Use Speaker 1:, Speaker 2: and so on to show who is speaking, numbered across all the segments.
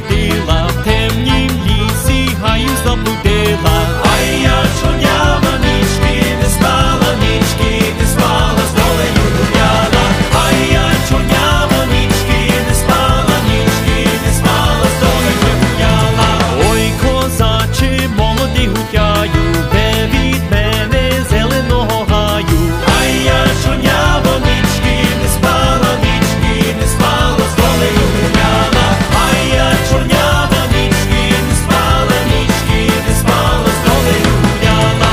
Speaker 1: ходила, в темнім лісі гаю заблудила. Ай, я чорнява нічки, не спала нічки, не спала, з долею гуляла. Ай, я чорнява нічки, не спала нічки, не спала, з долею гуляла. Ой, козаче, молодий гутяю, де від мене зеленого гаю. Ай, я чорнява нічки, не спала нічки, не спала, з долею гуляла. Ай, я чорнява нічки, не спала нічки, не спала, з долею гуляла.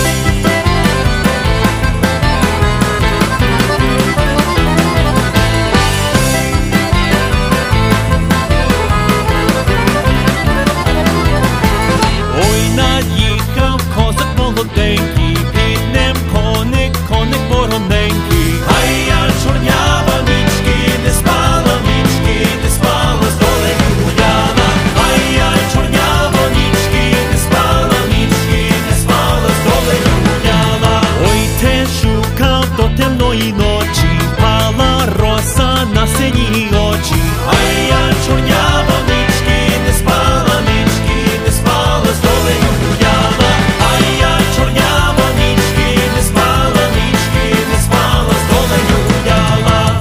Speaker 1: Ой, наїхав козак молоденький, під ним коник вороненький. Ай, я чорнява нічки, не спала нічки, не спала, з долею гуляла. Ай, я чорнява нічки, не спала нічки, не спала, з долею гуляла. Ой, те шукав до темної ночі, пала роса на сині очі. Ай, я чорнява нічки, не спала нічки, не спала, з долею гуляла. Ай, я чорнява нічки, не спала нічки, не спала, з долею гуляла.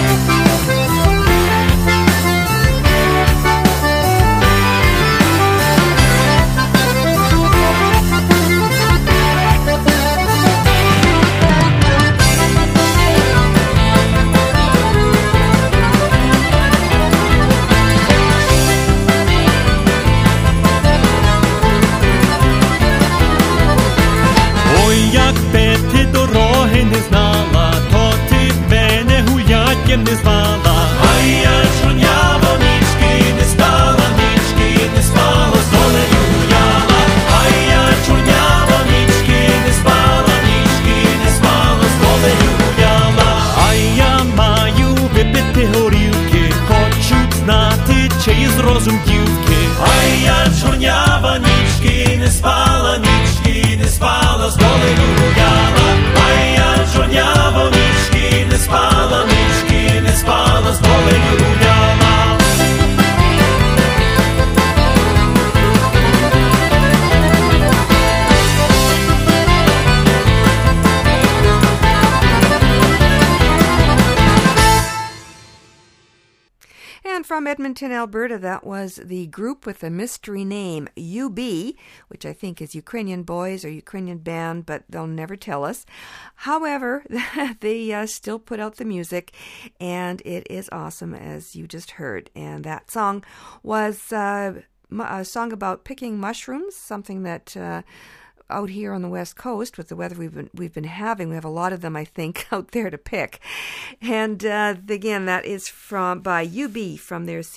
Speaker 1: Ой, якби ти дороги не знала, то ти б мене гулятєм не звала. Ай, я чорнява нічки, не стала нічки, не спала, з долею гуляла. Ай, я чорнява нічки, не спала нічки, не спала, з долею гуляла. Ай, я маю випити горілки, хочуть знати, чиї з розум дівки. Ай, я чорнява нічки, не спала нічки, не спала, з долею гуляла. Ай, я чорнява нічки, не спала нічки, не спала, з долею гуляла.
Speaker 2: And from Edmonton, Alberta, that was the group with the mystery name UB, which I think is Ukrainian Boys or Ukrainian Band, but they'll never tell us. However, they still put out the music, and it is awesome, as you just heard. And that song was a song about picking mushrooms, something that out here on the West Coast, with the weather we've been having, we have a lot of them, I think, out there to pick. And again, that is by UB from their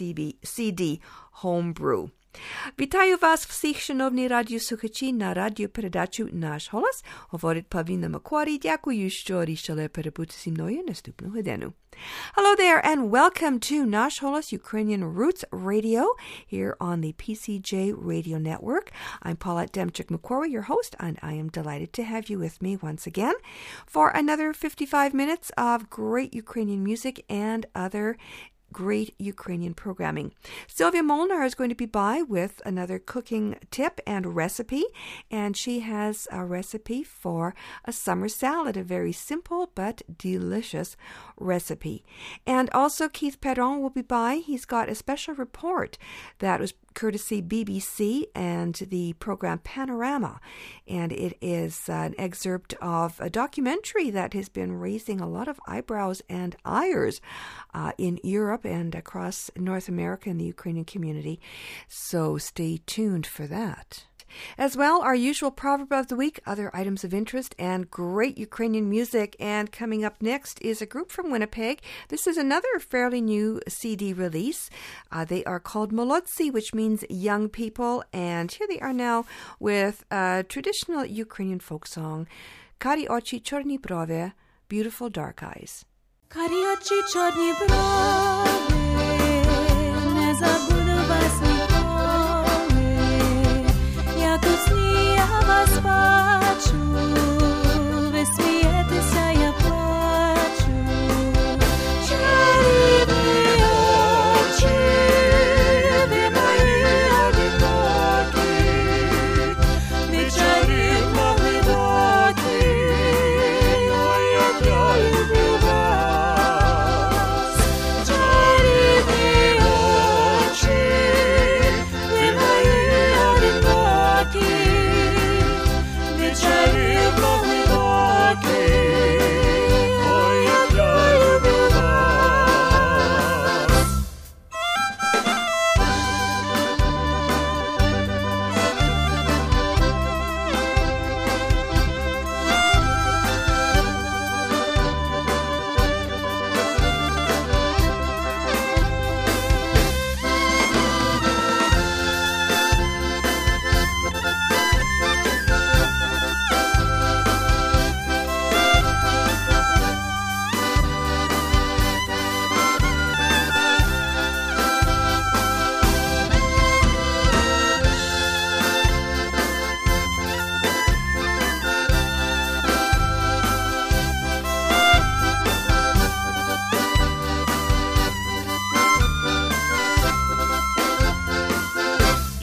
Speaker 2: CD Homebrew. Вітаю вас всіх, шановні радіослухачі, на радіопередачу «Наш голос». Говорить Павліна Макварі. Дякую, що рішили перебути зі мною наступну годину. Hello there, and welcome to Nash Holos Ukrainian Roots Radio here on the PCJ Radio Network. I'm Paulette Demchik-Macquarie, your host, and I am delighted to have you with me once again for another 55 minutes of great Ukrainian music and other great Ukrainian programming. Sylvia Molnar is going to be by with another cooking tip and recipe, and she has a recipe for a summer salad, a very simple but delicious recipe. And also Keith Perron will be by. He's got a special report that was courtesy BBC and the program Panorama, and it is an excerpt of a documentary that has been raising a lot of eyebrows and ires in Europe and across North America and the Ukrainian community, so stay tuned for that. As well, our usual proverb of the week, other items of interest, and great Ukrainian music. And coming up next is a group from Winnipeg. This is another fairly new CD release. They are called Molodzi, which means young people. And here they are now with a traditional Ukrainian folk song, Kari ochi chorni brove, Beautiful Dark Eyes.
Speaker 3: Kari ochi chorni brove, ne zabudu vas nikoli, jak u sni ja vas paču, ve smijete ja plaču. Čarivni oči, vi moji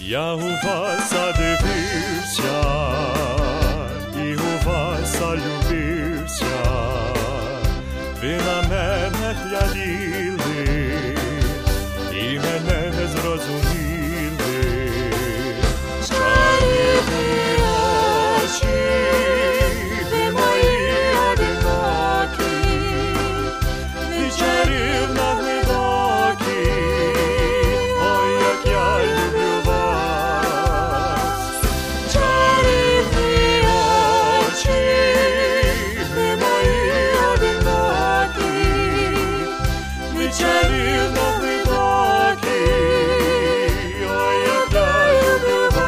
Speaker 1: Я у вас задивився, і у вас залюбився, ви на мене гляділи, і мене не зрозуміли. Чарівні очі, ви мої одинокі, ви чарівно глибокі, ой, як я люблю вас. Чарівні очі, ви мої одинокі, ви чарівно глибокі, ой, як я люблю вас.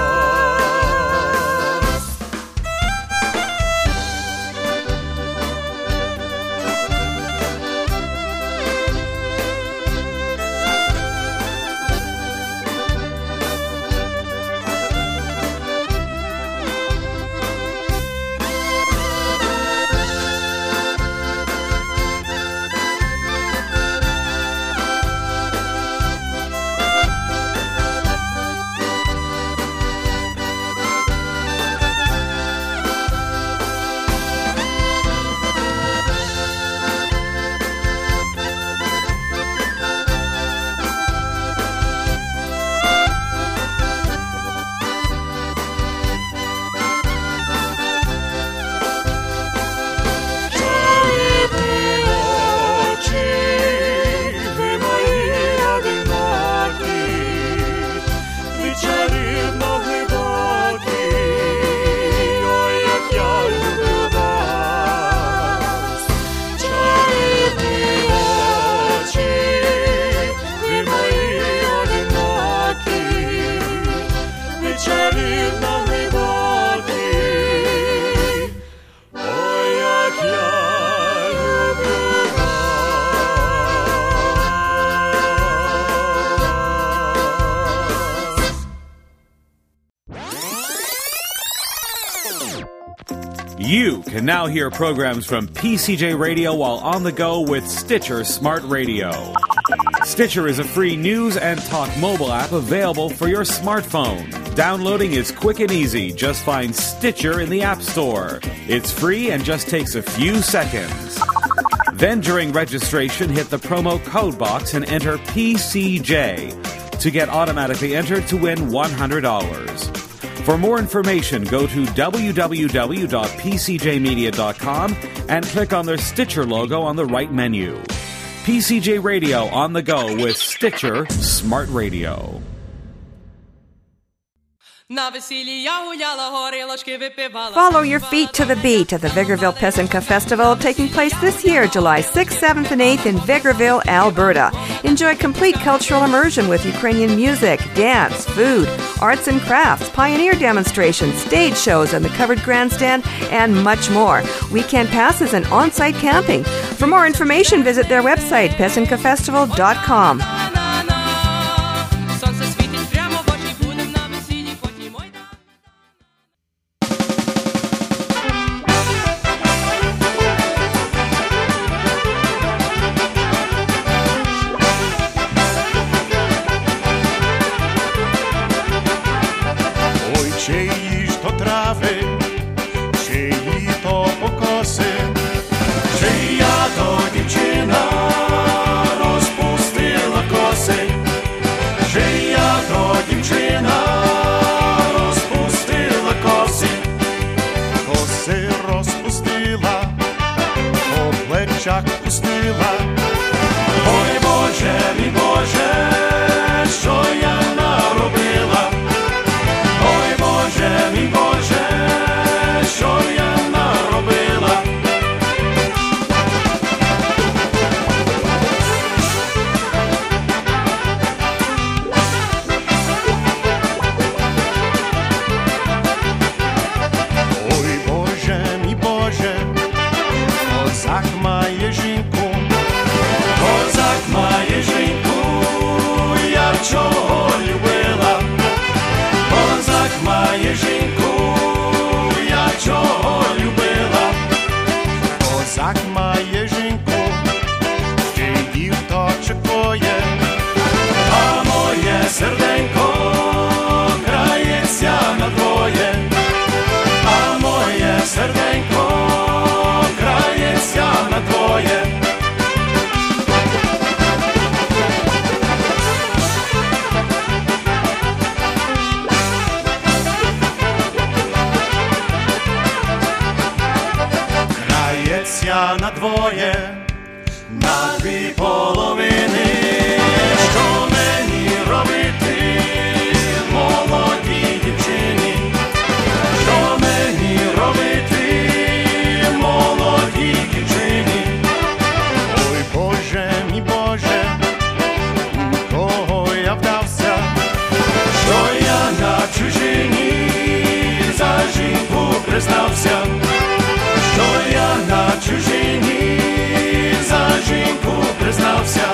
Speaker 4: You can now hear programs from PCJ Radio while on the go with Stitcher Smart Radio. Stitcher is a free news and talk mobile app available for your smartphone. Downloading is quick and easy. Just find Stitcher in the App Store. It's free and just takes a few seconds. Then during registration, hit the promo code box and enter PCJ to get automatically entered to win $100. For more information, go to www.pcjmedia.com and click on their Stitcher logo on the right menu. PCJ Radio on the go with Stitcher Smart Radio.
Speaker 2: Follow your feet to the beat at the Vegreville Pesanka Festival, taking place this year, July 6th, 7th, and 8th in Vegreville, Alberta. Enjoy complete cultural immersion with Ukrainian music, dance, food, arts and crafts, pioneer demonstrations, stage shows and the covered grandstand, and much more. Weekend passes and on-site camping. For more information, visit their website, pesankafestival.com.
Speaker 1: Ой, Боже, мій Боже, козак має жінку. двоє, на дві половини. Що мені робити, молодій дівчині? Що мені робити, молодій дівчині? Ой, Боже, мій Боже, у кого я вдався, що я на чужині за жінку признався, що я на чужині за жінку признався.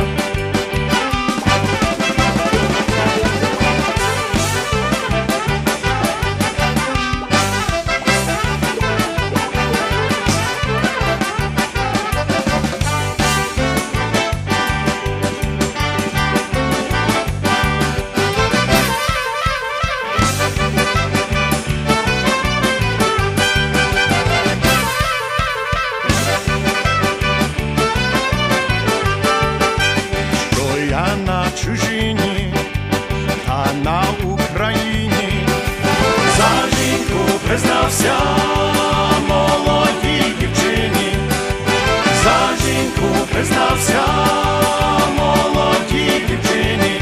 Speaker 1: Чужині та на Україні за жінку признався, молодій дівчині, за жінку признався, молодій дівчині.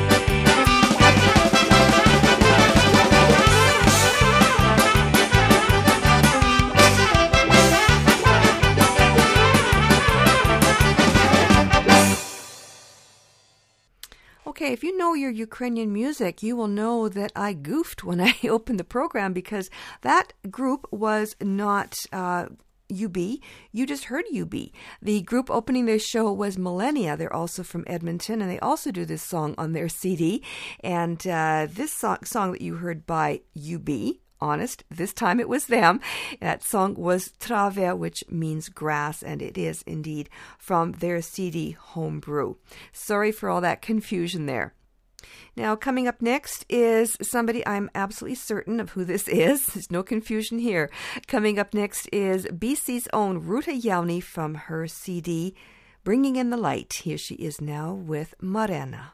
Speaker 2: Okay, if you know your Ukrainian music, you will know that I goofed when I opened the program because that group was not UB. You just heard UB. The group opening their show was Millennia. They're also from Edmonton, and they also do this song on their CD. And this song that you heard by UB, Honest, this time it was them. That song was Trave, which means grass, and it is indeed from their CD Homebrew. Sorry for all that confusion there. Now, coming up next is somebody I'm absolutely certain of who this is. There's no confusion here. Coming up next is BC's own Ruta Yauni from her CD Bringing in the Light. Here she is now with Marena.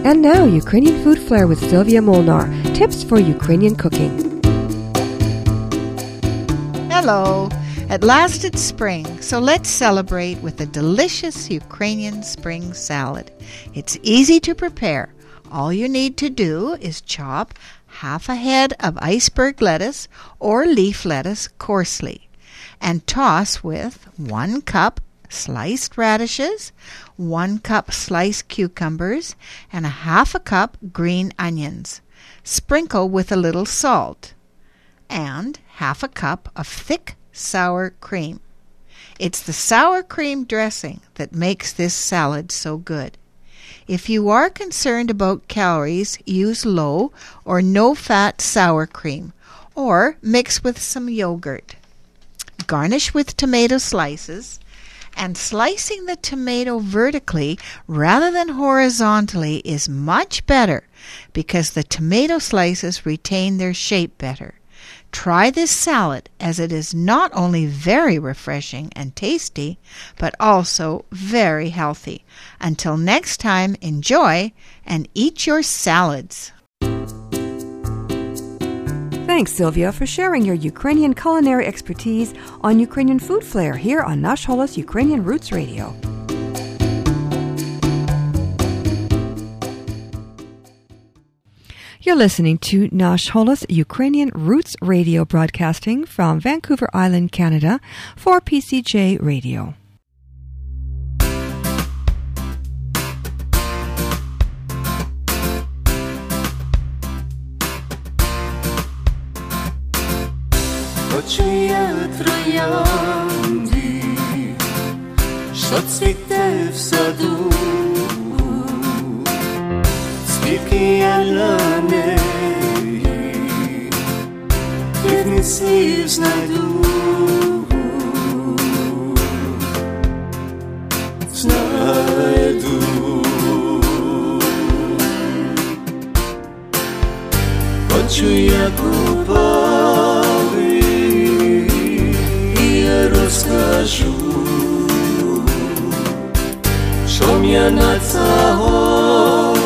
Speaker 2: And now, Ukrainian Food Flair with Sylvia Molnar. Tips for Ukrainian cooking.
Speaker 5: Hello. At last it's spring, so let's celebrate with a delicious Ukrainian spring salad. It's easy to prepare. All you need to do is chop half a head of iceberg lettuce or leaf lettuce coarsely and toss with 1 cup sliced radishes, 1 cup sliced cucumbers, and a half a cup green onions. Sprinkle with a little salt and half a cup of thick sour cream. It's the sour cream dressing that makes this salad so good. If you are concerned about calories, use low or no-fat sour cream or mix with some yogurt. Garnish with tomato slices, and slicing the tomato vertically rather than horizontally is much better because the tomato slices retain their shape better. Try this salad as it is not only very refreshing and tasty, but also very healthy. Until next time, enjoy and eat your salads.
Speaker 2: Thanks, Sylvia, for sharing your Ukrainian culinary expertise on Ukrainian Food Flair here on Nash Holos Ukrainian Roots Radio. You're listening to Nash Holos Ukrainian Roots Radio, broadcasting from Vancouver Island, Canada, for PCJ Radio.
Speaker 6: Почує троянди, що цвіте в саду, скільки я на неї дивних слів знайду. Хочу я купали, і я розкажу, що я над загою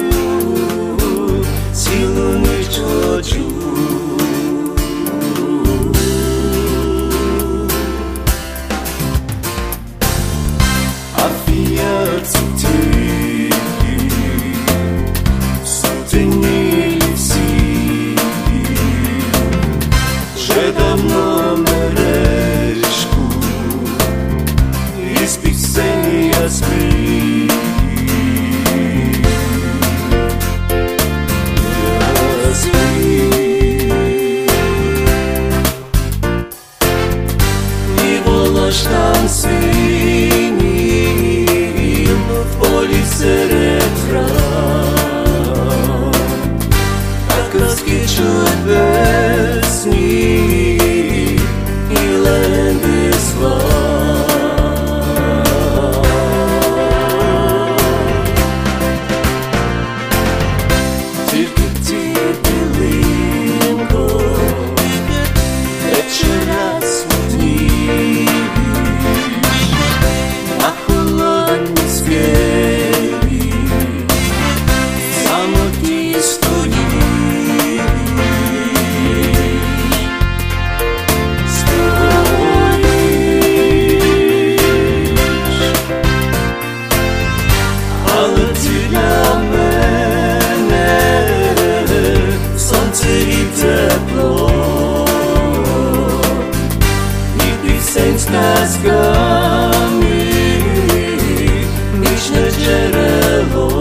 Speaker 6: цілу ніч ходжу. А фіяк цвіте в сутені лісі, вже давно мережку із пісень я спів. І волош там синій в полі серед трав, а казки чуть весні і легенди слав. Тільки ті білинко вечора смутні, на холодній скелі самотній стоїть. Але ти для мене сонце і тепло, і пісень з казками, вічне джерело.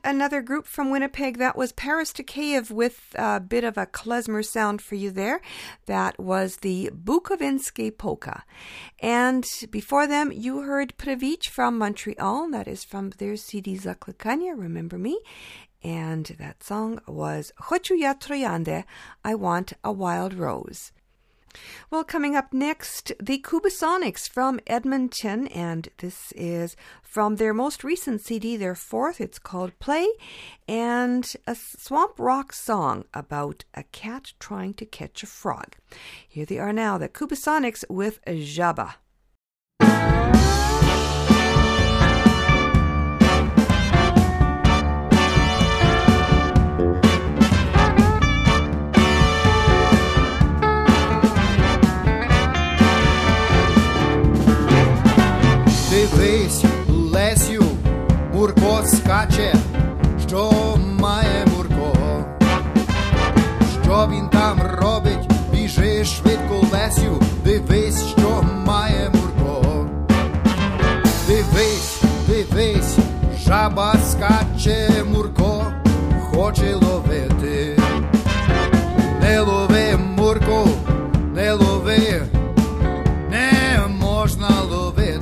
Speaker 2: another group from Winnipeg. That was Paris to Kiev with a bit of a klezmer sound for you there. That was the Bukovinski Polka. And before them, you heard Previch from Montreal. That is from their CD Zaklykania, Remember Me. And that song was Хочу я троянде, I Want a Wild Rose. Well, coming up next, the Kubasonics from Edmonton, and this is from their most recent CD, their fourth. It's called Play, and a swamp rock song about a cat trying to catch a frog. Here they are now, the Kubasonics with Jabba.
Speaker 7: Дивись, Лесю, Мурко скаче, що має Мурко? Що він там робить? Біжи швидко, Лесю, дивись, що має Мурко. Дивись, дивись, жаба скаче, Мурко, хоче ловити. Не лови, Мурко, не лови, не можна ловити.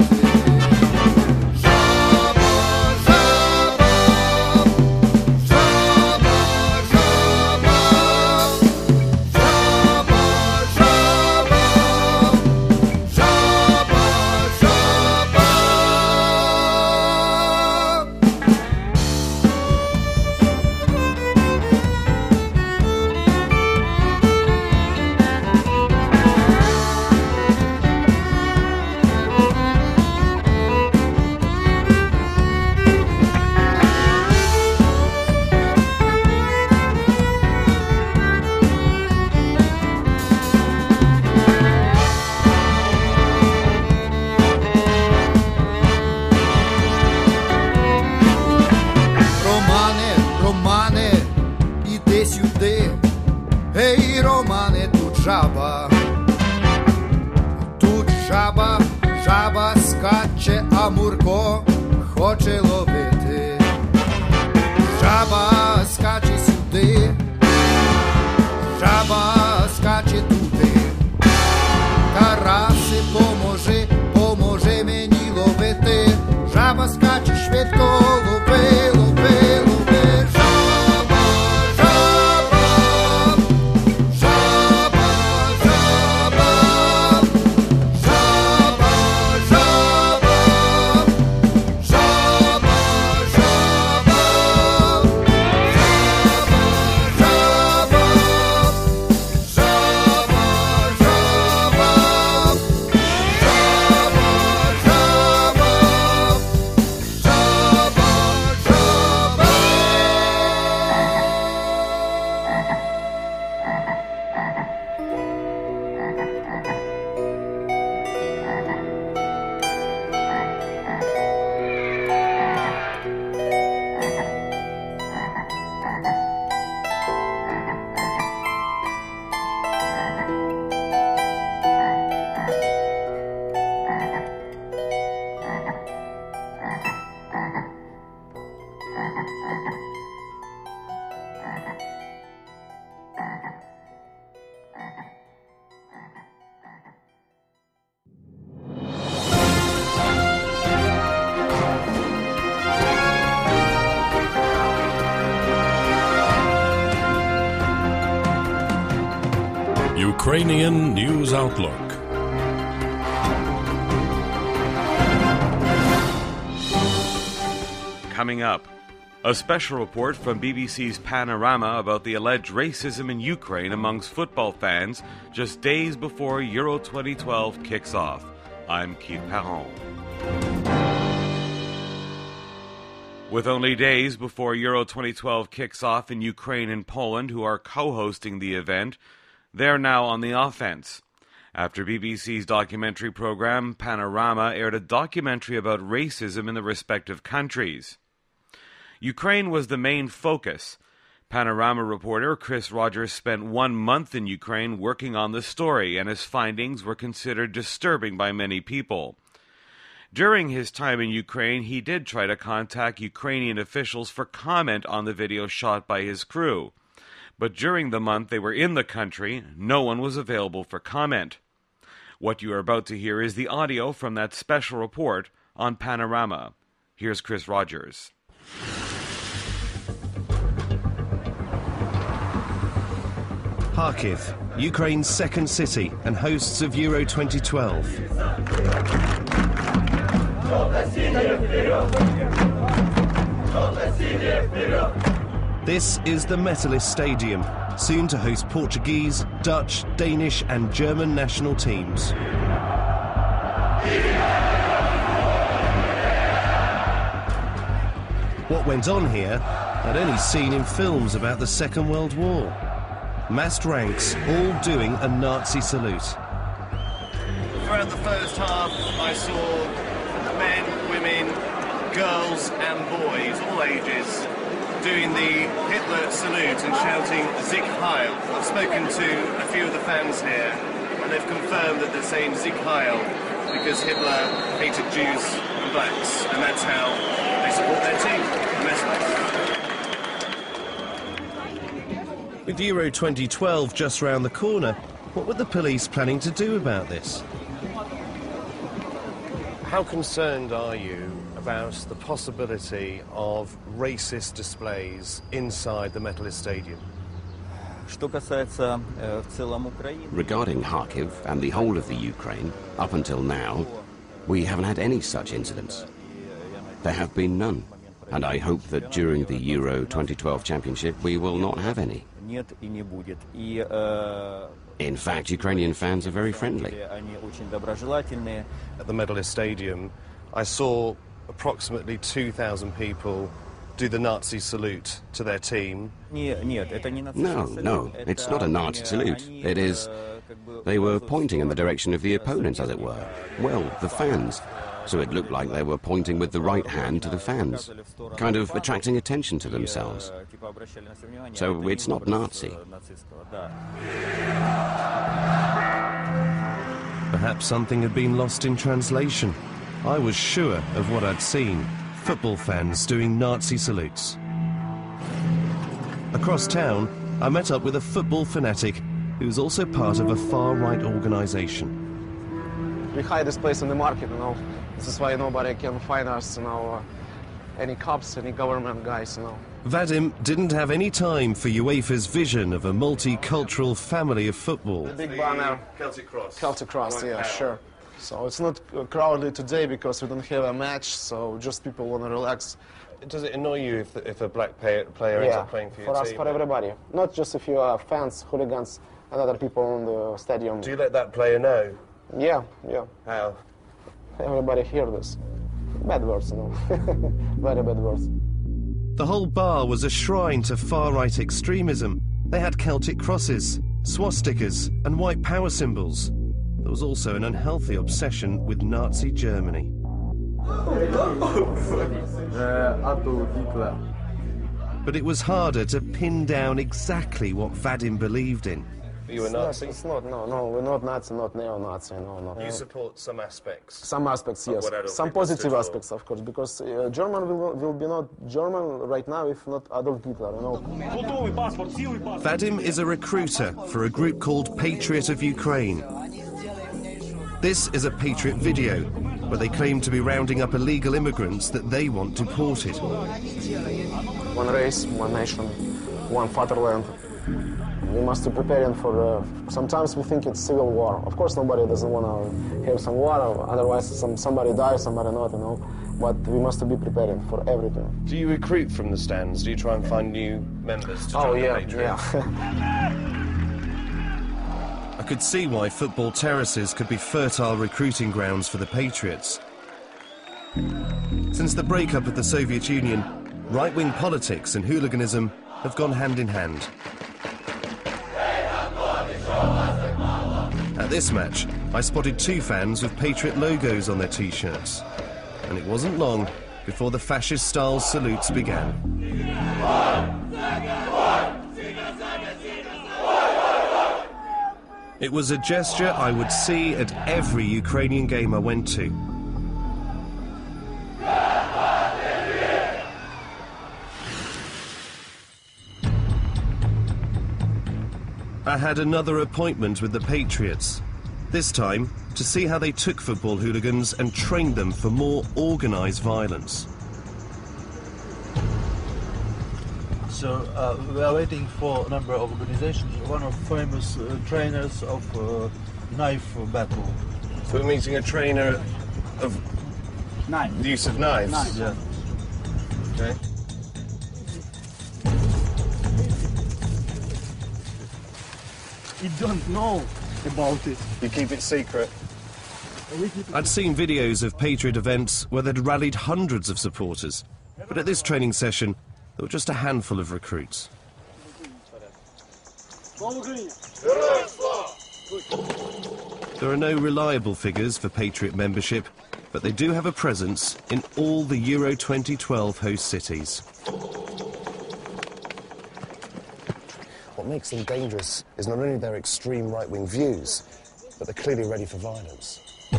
Speaker 7: Ей, Романе, тут жаба, жаба скаче, а Мурко хоче ловити. Жаба скаче сюди, жаба скаче туди. Тараси, поможи мені ловити. Жаба скаче швидко, лови, лови, лови.
Speaker 8: Ukrainian News Outlook.
Speaker 4: Coming up, a special report from BBC's Panorama about the alleged racism in Ukraine amongst football fans just days before Euro 2012 kicks off. I'm Keith Perron. With only days before Euro 2012 kicks off in Ukraine and Poland, who are co-hosting the event, they're now on the offense. After BBC's documentary program, Panorama aired a documentary about racism in the respective countries. Ukraine was the main focus. Panorama reporter Chris Rogers spent 1 month in Ukraine working on the story, and his findings were considered disturbing by many people. During his time in Ukraine, he did try to contact Ukrainian officials for comment on the video shot by his crew. But during the month they were in the country, no one was available for comment. What you are about to hear is the audio from that special report on Panorama. Here's Chris Rogers.
Speaker 9: Kharkiv, Ukraine's second city and hosts of Euro 2012. This is the Metalist Stadium, soon to host Portuguese, Dutch, Danish and German national teams. What went on here, I'd only seen in films about the Second World War. Massed ranks, all doing a Nazi salute. Throughout the first half, I saw men, women, girls and boys, all ages, doing the Hitler salute and shouting Sieg Heil. I've spoken to a few of the fans here, and they've confirmed that they're saying Sieg Heil because Hitler hated Jews and blacks, and that's how they support their team, the Metalists. With Euro 2012 just round the corner, what were the police planning to do about this? How concerned are you about the possibility of racist displays inside the Metalist Stadium?
Speaker 10: Regarding Kharkiv and the whole of the Ukraine, up until now, we haven't had any such incidents. There have been none, and I hope that during the Euro 2012 Championship we will not have any. In fact, Ukrainian fans are very friendly.
Speaker 9: At the Metalist Stadium, I saw approximately 2,000 people do the Nazi salute to their team.
Speaker 10: No, it's not a Nazi salute. It is... They were pointing in the direction of the opponents, as it were. Well, the fans. So it looked like they were pointing with the right hand to the fans, kind of attracting attention to themselves. So it's not Nazi.
Speaker 9: Perhaps something had been lost in translation. I was sure of what I'd seen. Football fans doing Nazi salutes. Across town, I met up with a football fanatic who's also part of a far-right organisation.
Speaker 11: We hide this place in the market, you know. This is why nobody can find us, you know, any cops, any government guys, you know.
Speaker 9: Vadim didn't have any time for UEFA's vision of a multicultural family of football.
Speaker 11: The big banner.
Speaker 9: Celtic Cross.
Speaker 11: Celtic Cross, yeah, sure. So it's not crowded today because we don't have a match, so just people want to relax.
Speaker 9: Does it annoy you if a black player ends up playing for your team?
Speaker 11: For us, for everybody. Not just if you are fans, hooligans, and other people in the stadium.
Speaker 9: Do you let that player know?
Speaker 11: Yeah.
Speaker 9: How?
Speaker 11: Everybody hear this. Bad words, you know. Very bad words.
Speaker 9: The whole bar was a shrine to far-right extremism. They had Celtic crosses, swastikas, and white power symbols. There was also an unhealthy obsession with Nazi Germany. But it was harder to pin down exactly what Vadim believed in. Are you a Nazi?
Speaker 11: It's not, no, we're not Nazi, not neo-Nazi, no.
Speaker 9: You support some aspects?
Speaker 11: Some aspects, yes. Some positive aspects, of course, because German will be not German right now if not Adolf Hitler, you know.
Speaker 9: Vadim is a recruiter for a group called Patriot of Ukraine. This is a Patriot video, where they claim to be rounding up illegal immigrants that they want deported.
Speaker 11: One race, one nation, one fatherland. We must be preparing for... sometimes we think it's civil war. Of course, nobody doesn't want to have some war, otherwise somebody dies, somebody not, you know. But we must be preparing for everything.
Speaker 9: Do you recruit from the stands? Do you try and find new members to join the Patriot? I could see why football terraces could be fertile recruiting grounds for the Patriots. Since the breakup of the Soviet Union, right-wing politics and hooliganism have gone hand in hand. At this match, I spotted two fans with Patriot logos on their T-shirts. And it wasn't long before the fascist-style salutes began. It was a gesture I would see at every Ukrainian game I went to. I had another appointment with the Patriots. This time, to see how they took football hooligans and trained them for more organised violence.
Speaker 12: So we are waiting for a number of organizations. One of famous trainers of knife battle.
Speaker 9: So we're meeting a trainer of the use of knives?
Speaker 12: Yeah.
Speaker 9: Okay.
Speaker 12: You don't know about it.
Speaker 9: You keep it secret? I'd seen videos of Patriot events where they'd rallied hundreds of supporters. But at this training session, there were just a handful of recruits. There are no reliable figures for Patriot membership, but they do have a presence in all the Euro 2012 host cities.
Speaker 13: What makes them dangerous is not only their extreme right-wing views, but they're clearly ready for violence.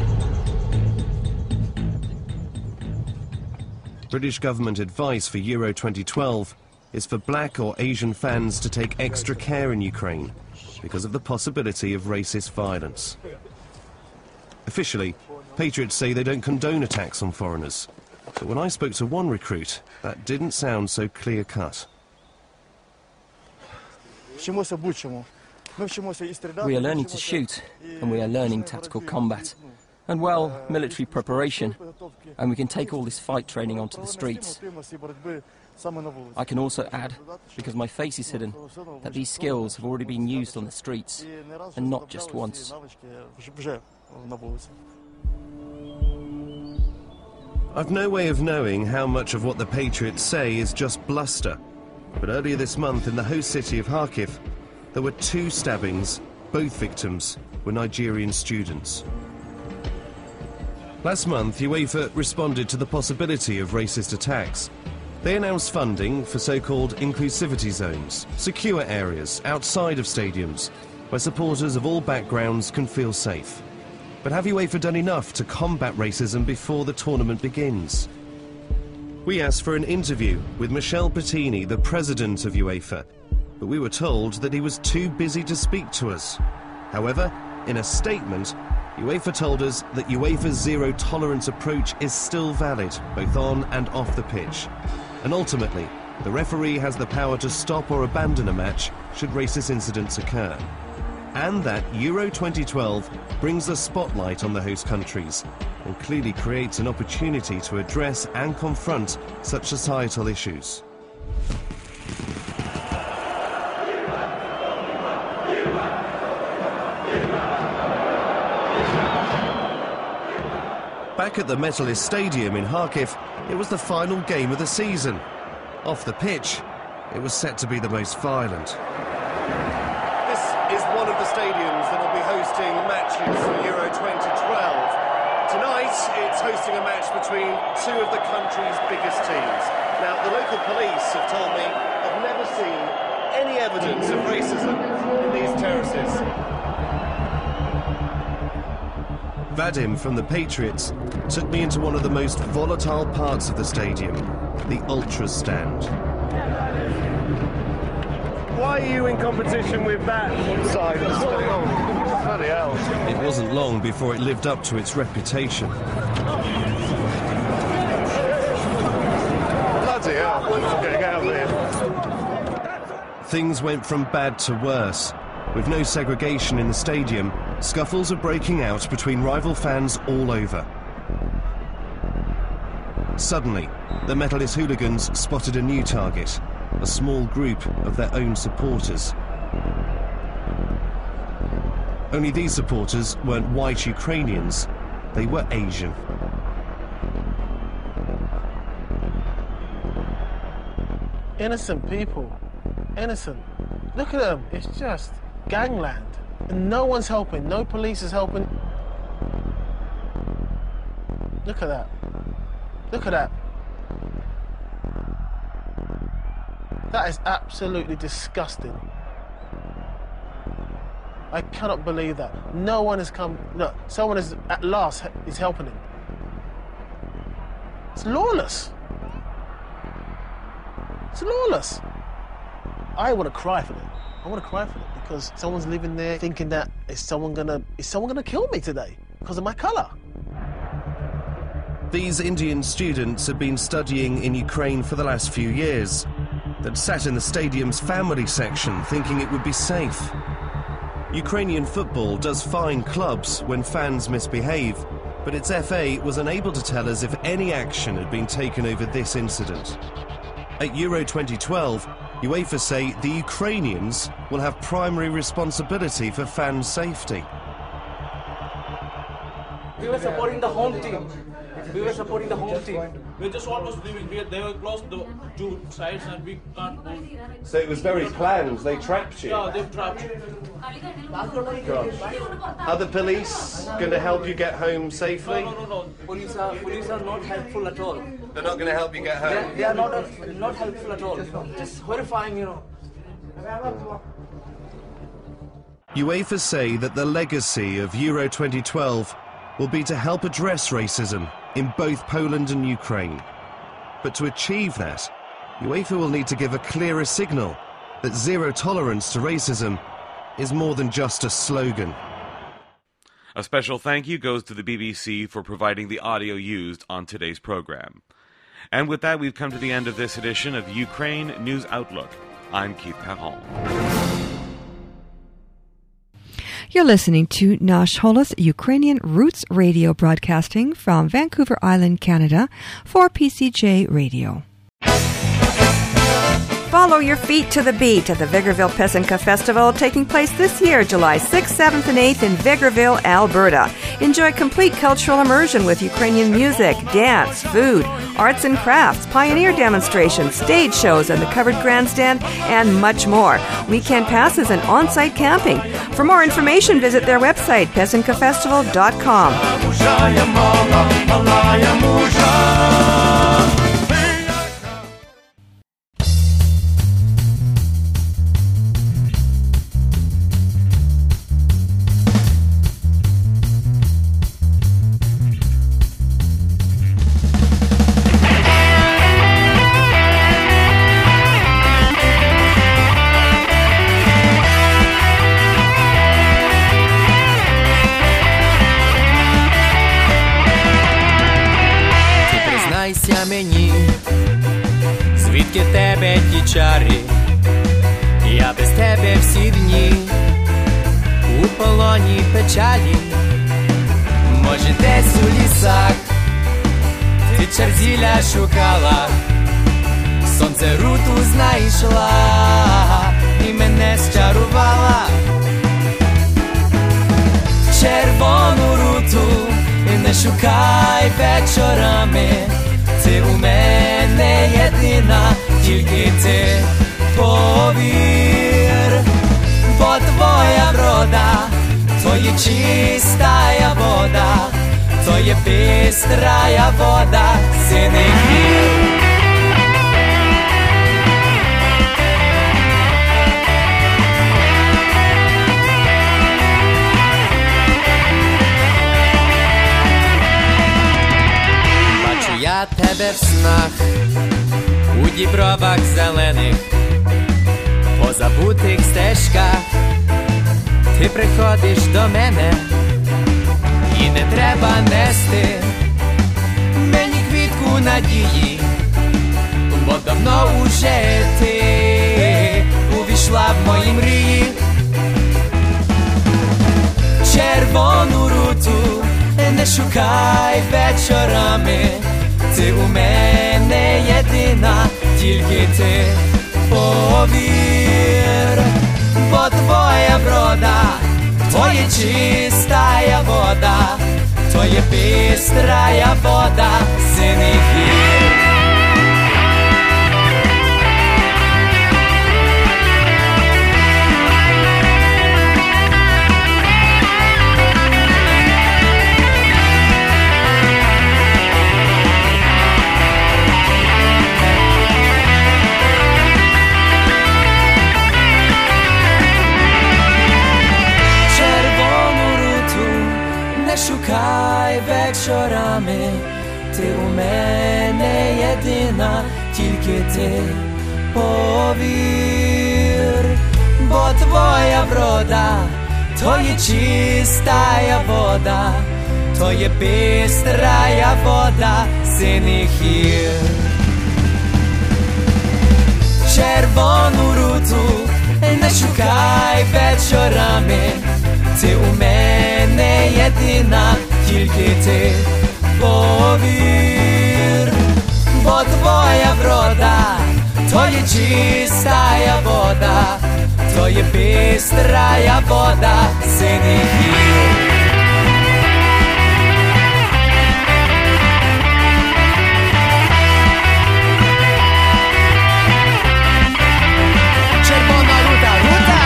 Speaker 9: British government advice for Euro 2012 is for black or Asian fans to take extra care in Ukraine because of the possibility of racist violence. Officially, Patriots say they don't condone attacks on foreigners. But when I spoke to one recruit, that didn't sound so clear-cut.
Speaker 14: We are learning to shoot, and we are learning tactical combat, and, well, military preparation, and we can take all this fight training onto the streets. I can also add, because my face is hidden, that these skills have already been used on the streets, and not just once.
Speaker 9: I've no way of knowing how much of what the Patriots say is just bluster, but earlier this month in the host city of Kharkiv, there were 2 stabbings. Both victims were Nigerian students. Last month, UEFA responded to the possibility of racist attacks. They announced funding for so-called inclusivity zones, secure areas outside of stadiums, where supporters of all backgrounds can feel safe. But have UEFA done enough to combat racism before the tournament begins? We asked for an interview with Michel Platini, the president of UEFA, but we were told that he was too busy to speak to us. However, in a statement, UEFA told us that UEFA's zero-tolerance approach is still valid, both on and off the pitch. And ultimately, the referee has the power to stop or abandon a match should racist incidents occur. And that Euro 2012 brings the spotlight on the host countries and clearly creates an opportunity to address and confront such societal issues. Back at the Metalist Stadium in Kharkiv, it was the final game of the season. Off the pitch, it was set to be the most violent. This is one of the stadiums that will be hosting matches for Euro 2012. Tonight, it's hosting a match between 2 of the country's biggest teams. Now, the local police have told me they've never seen any evidence of racism in these terraces. Vadim from the Patriots took me into one of the most volatile parts of the stadium, the Ultras stand. Why are you in competition with that side of the stadium? Bloody hell. It wasn't long before it lived up to its reputation. Bloody hell, I'm getting out of here. Things went from bad to worse. With no segregation in the stadium, scuffles are breaking out between rival fans all over. Suddenly, the Metalist hooligans spotted a new target, a small group of their own supporters. Only these supporters weren't white Ukrainians, they were Asian.
Speaker 11: Innocent people, innocent. Look at them, it's just gangland. And no one's helping, no police is helping. Look at that. Look at that. That is absolutely disgusting. I cannot believe that. No one has come, look, someone is at last is helping him. It's lawless. It's lawless. I want to cry for them.
Speaker 15: I want to cry for it because someone's living there thinking that is someone gonna kill me today because of my colour.
Speaker 9: These Indian students had been studying in Ukraine for the last few years. They'd sat in the stadium's family section thinking it would be safe. Ukrainian football does fine clubs when fans misbehave, but its FA was unable to tell us if any action had been taken over this incident. At Euro 2012, UEFA say the Ukrainians will have primary responsibility for fan safety.
Speaker 16: We were supporting the home team. We just almost leaving. They were close to the two sides and we can't move.
Speaker 9: So it was very planned. They trapped you?
Speaker 16: Yeah, they trapped you.
Speaker 9: Are the police going to help you get home safely?
Speaker 16: No. Police are not helpful at all.
Speaker 9: They're not going to help you get home?
Speaker 16: They are not helpful at all. Just horrifying,
Speaker 9: UEFA say that the legacy of Euro 2012 will be to help address racism in both Poland and Ukraine. But to achieve that, UEFA will need to give a clearer signal that zero tolerance to racism is more than just a slogan.
Speaker 4: A special thank you goes to the BBC for providing the audio used on today's program. And with that, we've come to the end of this edition of Ukraine News Outlook. I'm Keith Perron.
Speaker 2: You're listening to Nash Holos Ukrainian Roots Radio, broadcasting from Vancouver Island, Canada, for PCJ Radio. Follow your feet to the beat at the Vegreville Pesanka Festival, taking place this year, July 6th, 7th, and 8th in Vegreville, Alberta. Enjoy complete cultural immersion with Ukrainian music, dance, food, arts and crafts, pioneer demonstrations, stage shows, and the covered grandstand, and much more. Weekend passes and on-site camping. For more information, visit their website, pesankafestival.com.
Speaker 17: Мені, звідки тебе ті чари, я без тебе всі дні, у полоні печалі, може десь у лісах, ти чарділя шукала, сонце руту знайшла, і мене зчарувала, червону руту, і не шукай вечорами, ти у мене єдина, тільки ти повір, бо твоя врода, то є чистая вода, то є бистрая вода синих гір. Я тебе в снах, у дібровах зелених, по забутих стежках, ти приходиш до мене, і не треба нести мені квітку надії, бо давно уже ти увійшла в мої мрії. Червону руту не шукай вечорами, ти у мене єдина, тільки ти повір, бо твоя врода, то є чистая вода, то є бистрая вода синих гір. Шукай вечорами, ти у мене єдина, тільки ти повір, бо бо твоя врода, то є чистая вода, то є бистрая вода синих гір. Червону руту не шукай вечорами, ти у мене єдина, тільки ти повір. Бо твоя врода, то є чистая вода, то є бистрая вода синих гір. Червона рута, рута!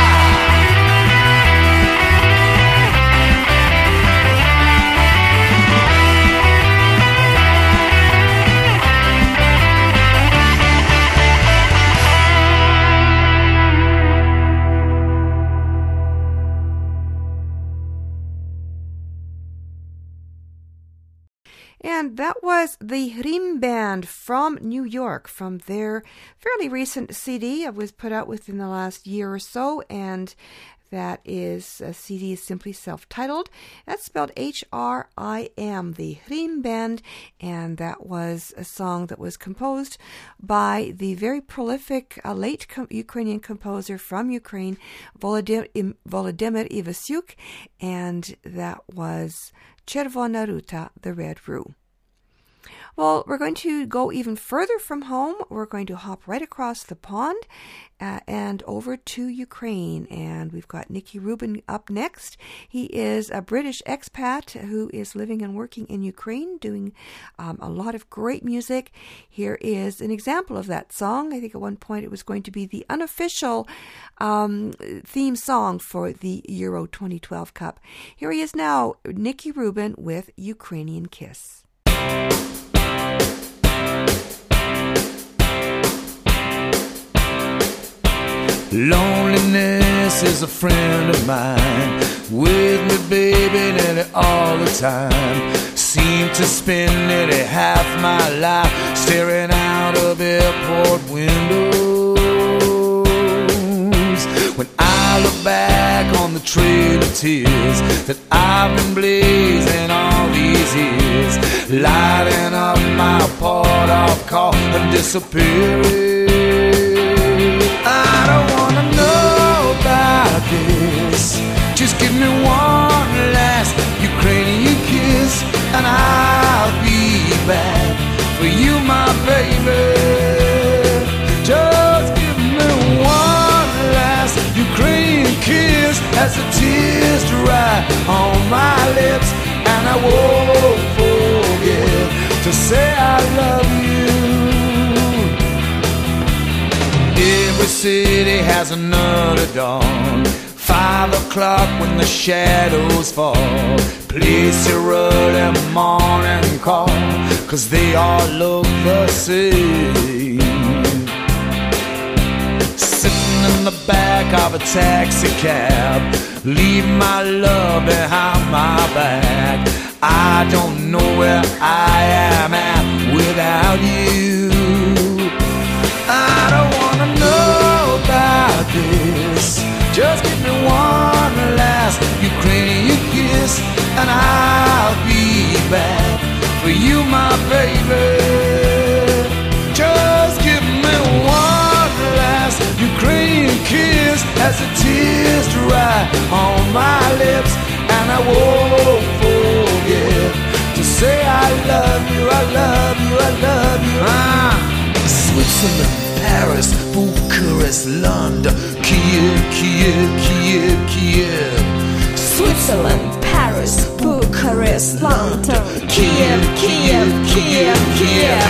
Speaker 2: And that was the Hrim Band from New York, from their fairly recent CD. It was put out within the last year or so, and that is, a CD is simply self-titled. That's spelled H-R-I-M, the Hrim Band, and that was a song that was composed by the very prolific late Ukrainian composer from Ukraine, Volodymyr Ivasyuk, and that was Червона рута, the Red Rue. Well, we're going to go even further from home. We're going to hop right across the pond and over to Ukraine. And we've got Nicky Rubin up next. He is a British expat who is living and working in Ukraine, doing a lot of great music. Here is an example of that song. I think at one point it was going to be the unofficial theme song for the Euro 2012 Cup. Here he is now, Nicky Rubin with Ukrainian Kiss.
Speaker 18: Loneliness is a friend of mine, with me, baby, nearly all the time. Seem to spend nearly half my life staring out of airport windows. When I look back on the trail of tears that I've been blazing all these years, lighting up my port-off call and disappearing. I don't wanna know about this. Just give me one last Ukrainian kiss, and I'll be back for you, my baby. Just give me one last Ukrainian kiss as the tears dry on my lips, and I won't forget to say I love you. Every city has another dawn, 5 o'clock when the shadows fall. Place your early morning call, 'cause they all look the same. Sitting in the back of a taxi cab, leave my love behind my back. I don't know where I am at without you. I don't wanna know about this. Just give me one last Ukrainian kiss, and I'll be back for you, my baby. Just give me one last Ukrainian kiss as the tears dry on my lips, and I won't forget to say I love you, I love you, I love you. Switzerland, Paris, Bucharest, London, Kiev, Kiev, Kiev, Kiev.
Speaker 19: Switzerland, Paris, Bucharest, London, Kiev, Kiev, Kiev, Kiev.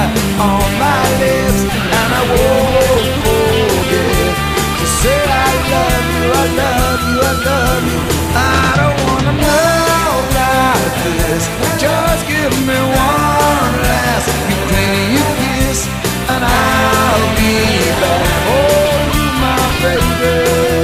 Speaker 18: right on my lips, and I won't forget to say I love you, I love you, I love you. I don't wanna know like this. Just give me one last Ukrainian kiss, and I'll be back for you, my baby.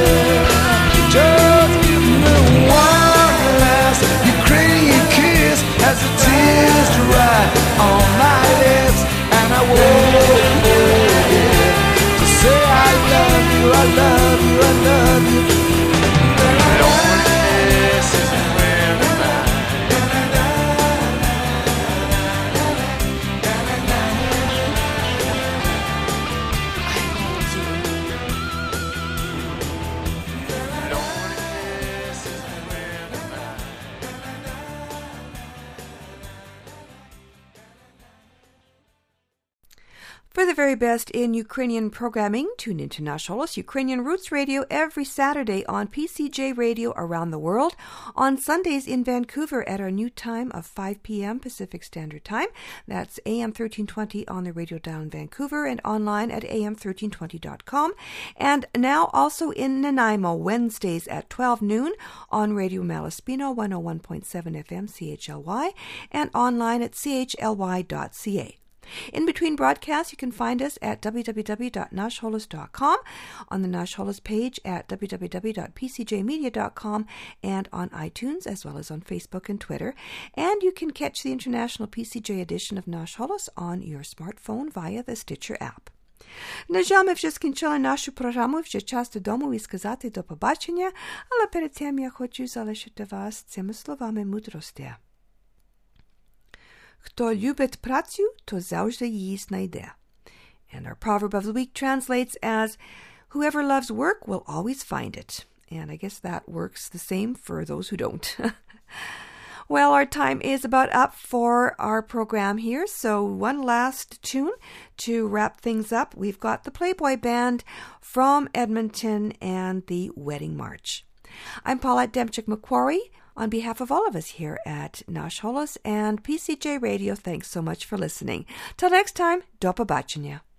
Speaker 18: Just give me one last Ukrainian kiss as the tears dry on my lips, and I won't forget to say I love you, I love you, I love you. Loneliness is wearing mine.
Speaker 2: For the very best in Ukrainian programming, tune into Nash Holos Ukrainian Roots Radio every Saturday on PCJ Radio around the world, on Sundays in Vancouver at our new time of 5 p.m. Pacific Standard Time. That's AM 1320 on the radio dial in Vancouver and online at am1320.com. And now also in Nanaimo, Wednesdays at 12 noon on Radio Malaspina 101.7 FM CHLY and online at chly.ca. In between broadcasts, you can find us at www.nashholos.com, on the Nash Holos page at www.pcjmedia.com, and on iTunes, as well as on Facebook and Twitter. And you can catch the international PCJ edition of Nash Holos on your smartphone via the Stitcher app. На жаль, ми вже скінчили нашу програму, вже час додому і сказати до побачення, але перед тим я хочу залишити вас цими словами мудрості. Хто любить працю, то завжди її знайде. And our proverb of the week translates as, whoever loves work will always find it. And I guess that works the same for those who don't. Well, our time is about up for our program here, so one last tune to wrap things up. We've got the Playboy Band from Edmonton and the Wedding March. I'm Paulette Demchik-McQuarrie. On behalf of all of us here at Nash Holos and PCJ Radio, thanks so much for listening. Till next time, do побачення.